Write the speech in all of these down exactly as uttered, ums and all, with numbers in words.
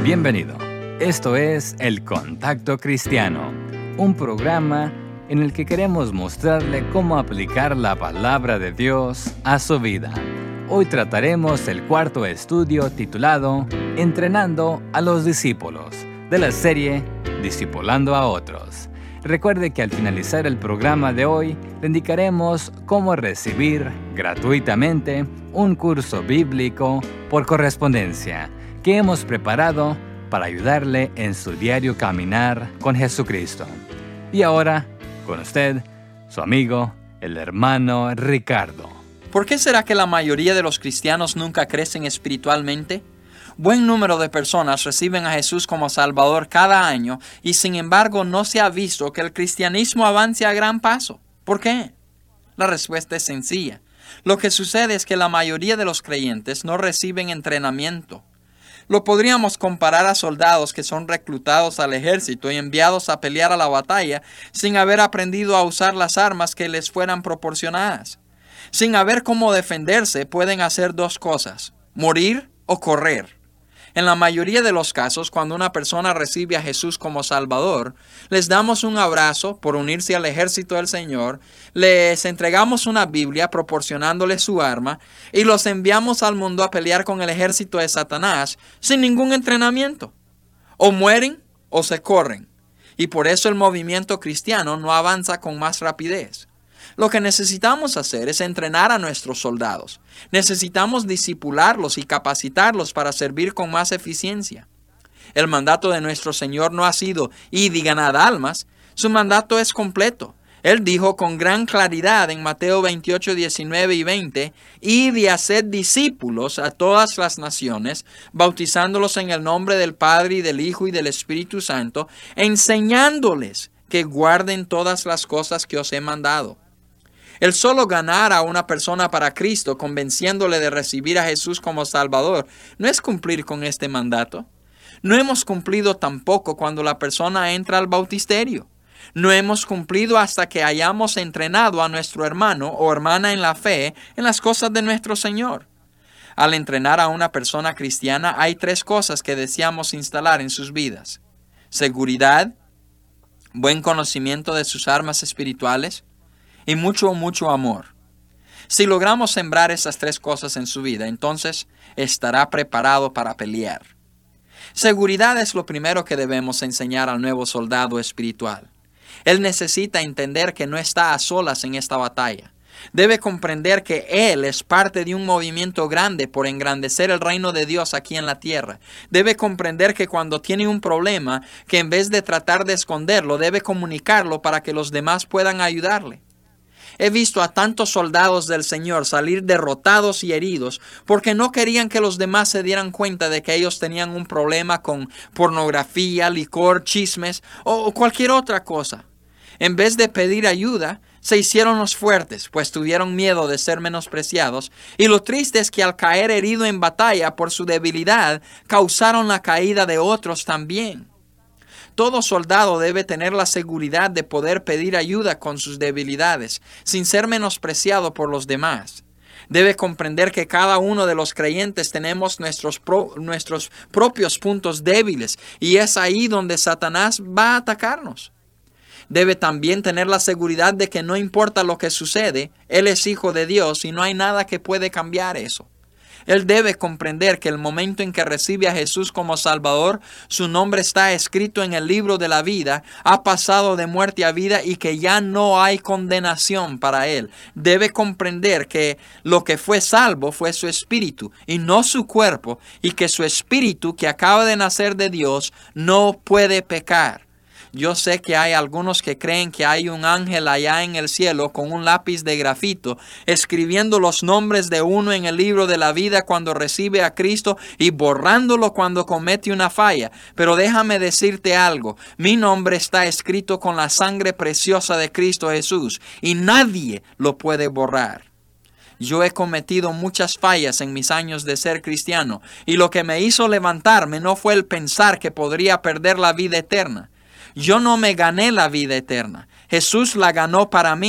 Bienvenido. Esto es El Contacto Cristiano, un programa en el que queremos mostrarle cómo aplicar la palabra de Dios a su vida. Hoy trataremos el cuarto estudio titulado Entrenando a los discípulos, de la serie Discipulando a otros. Recuerde que al finalizar el programa de hoy, le indicaremos cómo recibir gratuitamente un curso bíblico por correspondencia que hemos preparado para ayudarle en su diario caminar con Jesucristo. Y ahora, con usted, su amigo, el hermano Ricardo. ¿Por qué será que la mayoría de los cristianos nunca crecen espiritualmente? Buen número de personas reciben a Jesús como Salvador cada año y sin embargo no se ha visto que el cristianismo avance a gran paso. ¿Por qué? La respuesta es sencilla. Lo que sucede es que la mayoría de los creyentes no reciben entrenamiento. Lo podríamos comparar a soldados que son reclutados al ejército y enviados a pelear a la batalla sin haber aprendido a usar las armas que les fueran proporcionadas. Sin saber cómo defenderse, pueden hacer dos cosas: morir o correr. En la mayoría de los casos, cuando una persona recibe a Jesús como Salvador, les damos un abrazo por unirse al ejército del Señor, les entregamos una Biblia proporcionándoles su arma y los enviamos al mundo a pelear con el ejército de Satanás sin ningún entrenamiento. O mueren o se corren. Y por eso el movimiento cristiano no avanza con más rapidez. Lo que necesitamos hacer es entrenar a nuestros soldados. Necesitamos discipularlos y capacitarlos para servir con más eficiencia. El mandato de nuestro Señor no ha sido id y ganad almas. Su mandato es completo. Él dijo con gran claridad en Mateo veintiocho, diecinueve y veinte, id y haced discípulos a todas las naciones, bautizándolos en el nombre del Padre y del Hijo y del Espíritu Santo, enseñándoles que guarden todas las cosas que os he mandado. El solo ganar a una persona para Cristo, convenciéndole de recibir a Jesús como Salvador, no es cumplir con este mandato. No hemos cumplido tampoco cuando la persona entra al bautisterio. No hemos cumplido hasta que hayamos entrenado a nuestro hermano o hermana en la fe en las cosas de nuestro Señor. Al entrenar a una persona cristiana, hay tres cosas que deseamos instalar en sus vidas: seguridad, buen conocimiento de sus armas espirituales, y mucho, mucho amor. Si logramos sembrar esas tres cosas en su vida, entonces estará preparado para pelear. Seguridad es lo primero que debemos enseñar al nuevo soldado espiritual. Él necesita entender que no está a solas en esta batalla. Debe comprender que él es parte de un movimiento grande por engrandecer el reino de Dios aquí en la tierra. Debe comprender que cuando tiene un problema, que en vez de tratar de esconderlo, debe comunicarlo para que los demás puedan ayudarle. He visto a tantos soldados del Señor salir derrotados y heridos porque no querían que los demás se dieran cuenta de que ellos tenían un problema con pornografía, licor, chismes o cualquier otra cosa. En vez de pedir ayuda, se hicieron los fuertes, pues tuvieron miedo de ser menospreciados. Y lo triste es que al caer herido en batalla por su debilidad, causaron la caída de otros también. Todo soldado debe tener la seguridad de poder pedir ayuda con sus debilidades, sin ser menospreciado por los demás. Debe comprender que cada uno de los creyentes tenemos nuestros, pro, nuestros propios puntos débiles, y es ahí donde Satanás va a atacarnos. Debe también tener la seguridad de que no importa lo que sucede, Él es hijo de Dios y no hay nada que puede cambiar eso. Él debe comprender que el momento en que recibe a Jesús como Salvador, su nombre está escrito en el libro de la vida, ha pasado de muerte a vida y que ya no hay condenación para él. Debe comprender que lo que fue salvo fue su espíritu y no su cuerpo, y que su espíritu que acaba de nacer de Dios no puede pecar. Yo sé que hay algunos que creen que hay un ángel allá en el cielo con un lápiz de grafito escribiendo los nombres de uno en el libro de la vida cuando recibe a Cristo y borrándolo cuando comete una falla. Pero déjame decirte algo, mi nombre está escrito con la sangre preciosa de Cristo Jesús y nadie lo puede borrar. Yo he cometido muchas fallas en mis años de ser cristiano y lo que me hizo levantarme no fue el pensar que podría perder la vida eterna. Yo no me gané la vida eterna. Jesús la ganó para mí.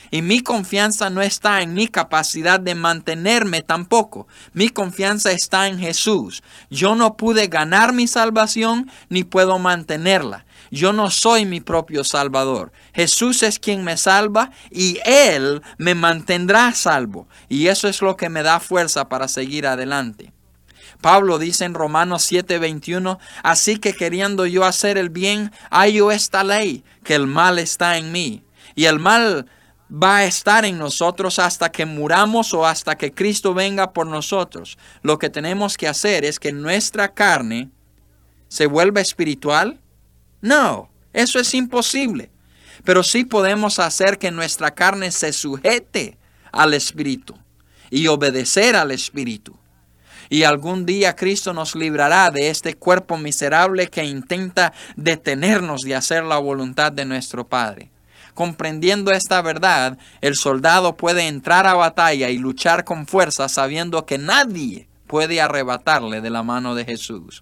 Y mi confianza no está en mi capacidad de mantenerme tampoco. Mi confianza está en Jesús. Yo no pude ganar mi salvación ni puedo mantenerla. Yo no soy mi propio Salvador. Jesús es quien me salva y Él me mantendrá salvo. Y eso es lo que me da fuerza para seguir adelante. Pablo dice en Romanos siete veintiuno, así que queriendo yo hacer el bien, hallo esta ley, que el mal está en mí. Y el mal va a estar en nosotros hasta que muramos o hasta que Cristo venga por nosotros. Lo que tenemos que hacer es que nuestra carne se vuelva espiritual. No, eso es imposible. Pero sí podemos hacer que nuestra carne se sujete al Espíritu y obedecer al Espíritu. Y algún día Cristo nos librará de este cuerpo miserable que intenta detenernos de hacer la voluntad de nuestro Padre. Comprendiendo esta verdad, el soldado puede entrar a batalla y luchar con fuerza sabiendo que nadie puede arrebatarle de la mano de Jesús.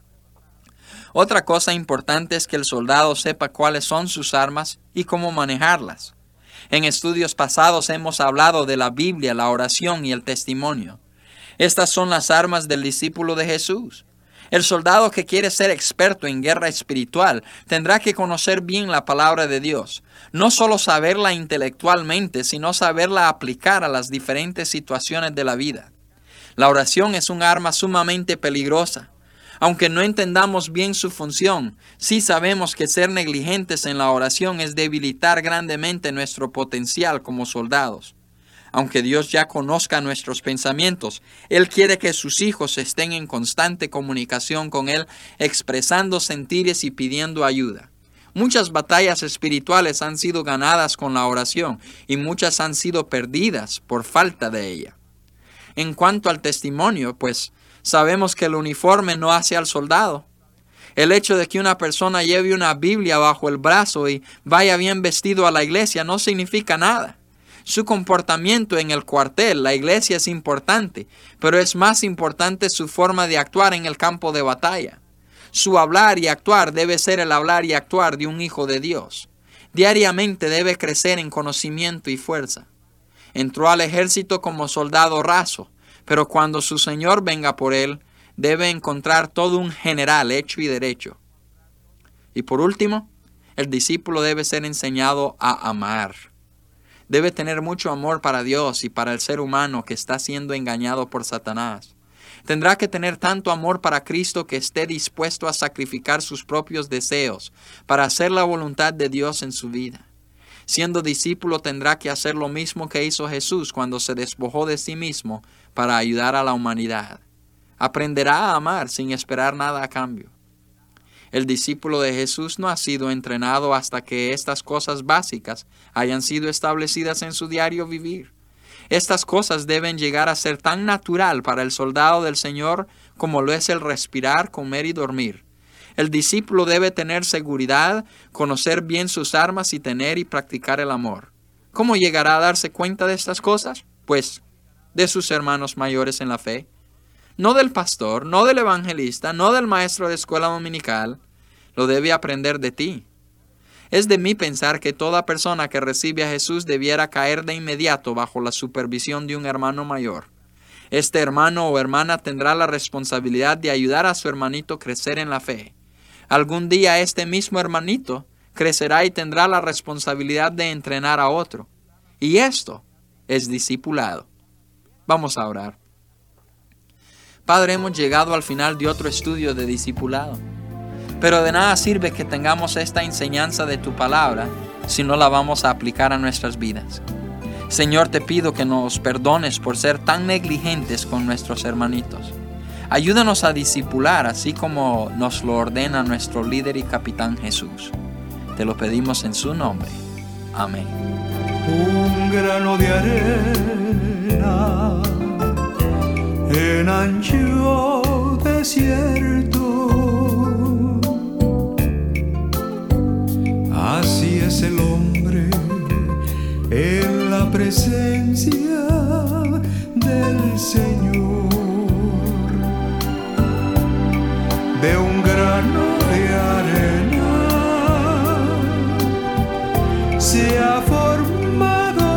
Otra cosa importante es que el soldado sepa cuáles son sus armas y cómo manejarlas. En estudios pasados hemos hablado de la Biblia, la oración y el testimonio. Estas son las armas del discípulo de Jesús. El soldado que quiere ser experto en guerra espiritual tendrá que conocer bien la palabra de Dios. No solo saberla intelectualmente, sino saberla aplicar a las diferentes situaciones de la vida. La oración es un arma sumamente peligrosa. Aunque no entendamos bien su función, sí sabemos que ser negligentes en la oración es debilitar grandemente nuestro potencial como soldados. Aunque Dios ya conozca nuestros pensamientos, Él quiere que sus hijos estén en constante comunicación con Él, expresando sentires y pidiendo ayuda. Muchas batallas espirituales han sido ganadas con la oración y muchas han sido perdidas por falta de ella. En cuanto al testimonio, pues sabemos que el uniforme no hace al soldado. El hecho de que una persona lleve una Biblia bajo el brazo y vaya bien vestido a la iglesia no significa nada. Su comportamiento en el cuartel, la iglesia, es importante, pero es más importante su forma de actuar en el campo de batalla. Su hablar y actuar debe ser el hablar y actuar de un hijo de Dios. Diariamente debe crecer en conocimiento y fuerza. Entró al ejército como soldado raso, pero cuando su Señor venga por él, debe encontrar todo un general hecho y derecho. Y por último, el discípulo debe ser enseñado a amar. Debe tener mucho amor para Dios y para el ser humano que está siendo engañado por Satanás. Tendrá que tener tanto amor para Cristo que esté dispuesto a sacrificar sus propios deseos para hacer la voluntad de Dios en su vida. Siendo discípulo tendrá que hacer lo mismo que hizo Jesús cuando se despojó de sí mismo para ayudar a la humanidad. Aprenderá a amar sin esperar nada a cambio. El discípulo de Jesús no ha sido entrenado hasta que estas cosas básicas hayan sido establecidas en su diario vivir. Estas cosas deben llegar a ser tan natural para el soldado del Señor como lo es el respirar, comer y dormir. El discípulo debe tener seguridad, conocer bien sus armas y tener y practicar el amor. ¿Cómo llegará a darse cuenta de estas cosas? Pues de sus hermanos mayores en la fe. No del pastor, no del evangelista, no del maestro de escuela dominical. Lo debe aprender de ti. Es de mí pensar que toda persona que recibe a Jesús debiera caer de inmediato bajo la supervisión de un hermano mayor. Este hermano o hermana tendrá la responsabilidad de ayudar a su hermanito a crecer en la fe. Algún día este mismo hermanito crecerá y tendrá la responsabilidad de entrenar a otro. Y esto es discipulado. Vamos a orar. Padre, hemos llegado al final de otro estudio de discipulado. Pero de nada sirve que tengamos esta enseñanza de tu palabra si no la vamos a aplicar a nuestras vidas. Señor, te pido que nos perdones por ser tan negligentes con nuestros hermanitos. Ayúdanos a discipular así como nos lo ordena nuestro líder y capitán Jesús. Te lo pedimos en su nombre. Amén. Un grano de arena en ancho desierto. Así es el hombre en la presencia del Señor. De un grano de arena se ha formado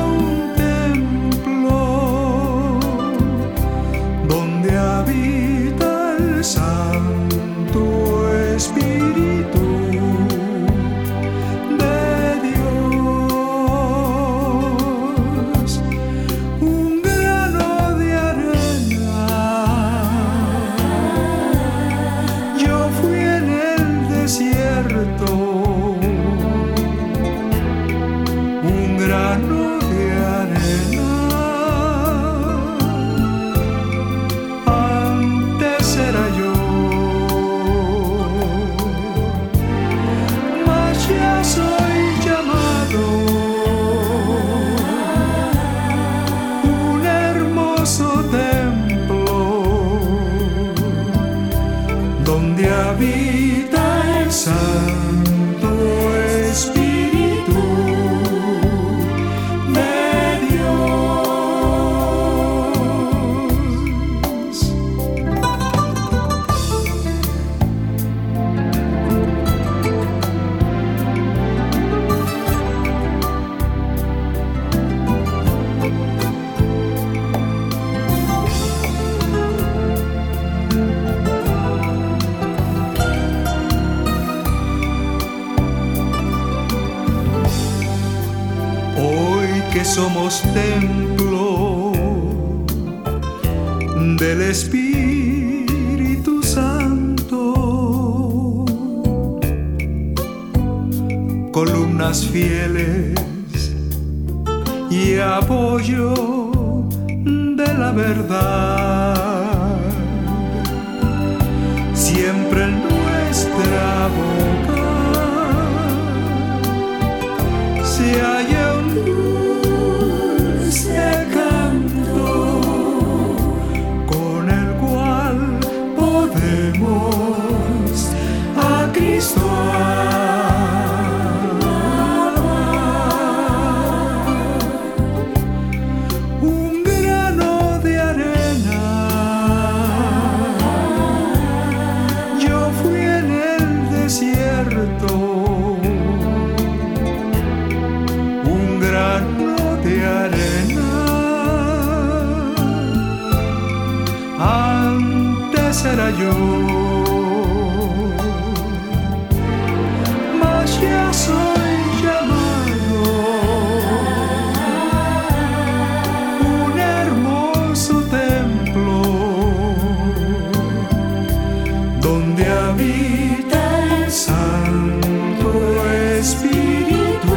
donde habita el Santo Espíritu de Dios. Que somos templo del Espíritu Santo, columnas fieles y apoyo de la verdad, siempre en nuestra boca se halla un de canto con el cual podemos a Cristo amar. Un grano de arena yo fui en el desierto, un grano de arena antes era yo, mas ya soy llamado un hermoso templo donde habita el Santo Espíritu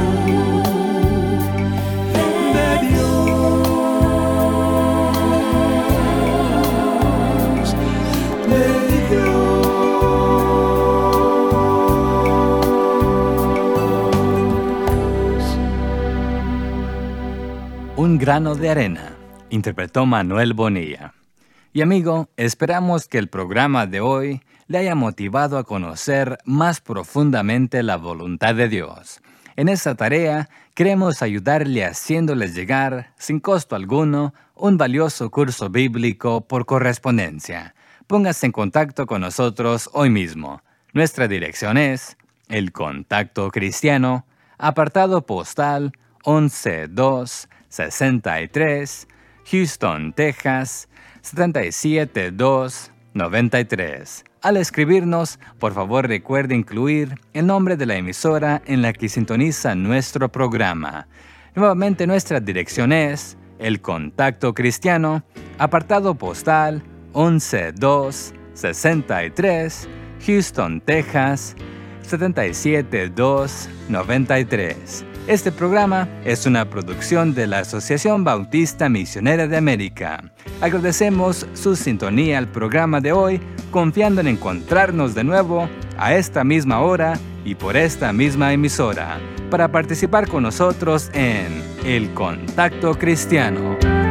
de Dios, de Dios. Un grano de arena, interpretó Manuel Bonilla. Y amigo, esperamos que el programa de hoy le haya motivado a conocer más profundamente la voluntad de Dios. En esta tarea queremos ayudarle haciéndoles llegar, sin costo alguno, un valioso curso bíblico por correspondencia. Póngase en contacto con nosotros hoy mismo. Nuestra dirección es El Contacto Cristiano, apartado postal once dos sesenta y tres, Houston, Texas, setenta y siete dos noventa y tres. Al escribirnos, por favor recuerde incluir el nombre de la emisora en la que sintoniza nuestro programa. Nuevamente nuestra dirección es El Contacto Cristiano, apartado postal once dos sesenta y tres, Houston, Texas, setenta y siete dos noventa y tres. Este programa es una producción de la Asociación Bautista Misionera de América. Agradecemos su sintonía al programa de hoy, confiando en encontrarnos de nuevo a esta misma hora y por esta misma emisora, para participar con nosotros en El Contacto Cristiano.